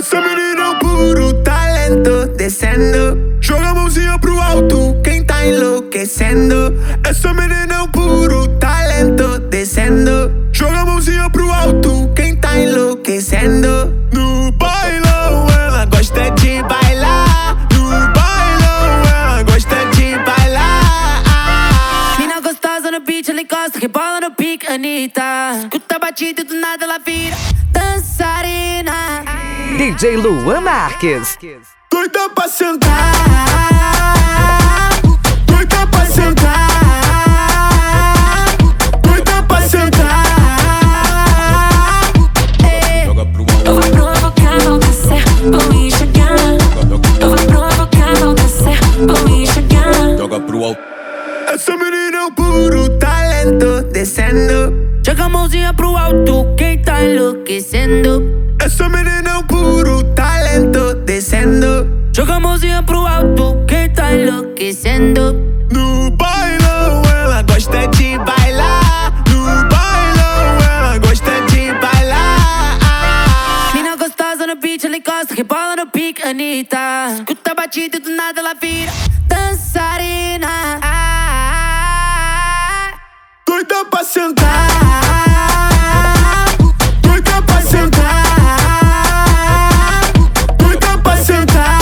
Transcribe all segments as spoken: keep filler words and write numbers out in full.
Essa menina é um puro talento, descendo. Joga a mãozinha pro alto, quem tá enlouquecendo. Essa menina é um puro talento, descendo. Joga a mãozinha pro alto, quem tá enlouquecendo. No bailão ela gosta de bailar. No bailão ela gosta de bailar. Mina gostosa no beat, ela encosta, rebola no pique, Anitta. Escuta a batida e do nada ela vira dançarina. D J Luan Marques. Doida pra sentar, doida pra sentar, doida pra sentar. Joga pro alto. Eu vou provocar, vou descer, vou enxergar. Eu vou provocar, vou descer, vou enxergar. Joga pro alto. Essa menina é um puro talento, descendo. Joga a mãozinha pro alto, quem tá enlouquecendo. Essa menina é um puro talento, descendo. Joga a mãozinha pro alto, quem tá enlouquecendo. No bailão ela gosta de bailar. No bailão ela gosta de bailar. Mina gostosa no beat, ela encosta, rebola no pique, Anitta. Escuta a batida e do nada ela vira dançarina. Doida pra sentar, doida pra sentar, doida pra sentar.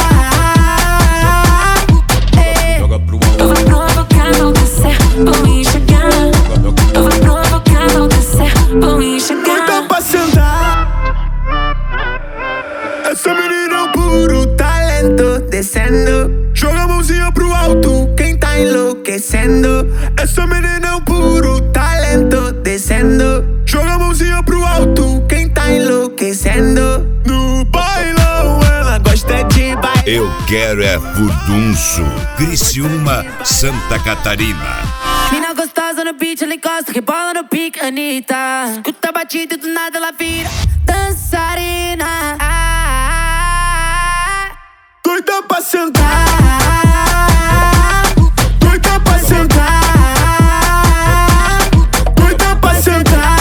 Joga pro alto. Eu vou provocar, vou descer, vou enxergar. Eu vou provocar, vou descer, vou enxergar. Doida pra sentar. Essa menina é um puro talento, descendo. Joga a mãozinha pro alto, quem tá enlouquecendo. Essa menina é um puro talento, descendo. Joga a mãozinha pro alto, quem tá enlouquecendo. No bailão ela gosta de bailar. Eu quero é furdunço. Criciúma, Santa Catarina. Mina gostosa no beat, ela encosta, rebola no pique, Anitta. Escuta a batida e do nada ela vira dançarina. Doida pra sentar, doida pra sentar, doida pra sentar.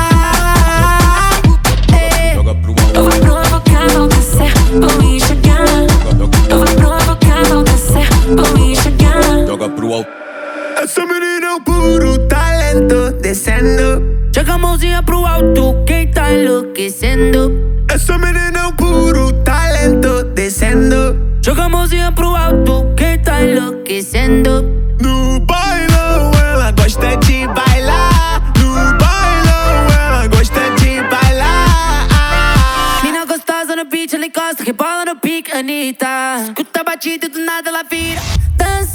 Joga pro alto. Eu vou provocar, vou descer, vou enxergar. Eu vou provocar, vou descer, vou enxergar. Joga pro alto. Essa menina é um puro talento, descendo. Joga a mãozinha pro alto, quem tá enlouquecendo. Essa menina é um puro talento, descendo. Joga a mãozinha pro alto, quem tá enlouquecendo. No bailão ela gosta de bailar. No bailão ela gosta de bailar. Mina gostosa no beat, ela encosta, rebola no pique, Anitta. Escuta a batida e do nada ela vira dançarina.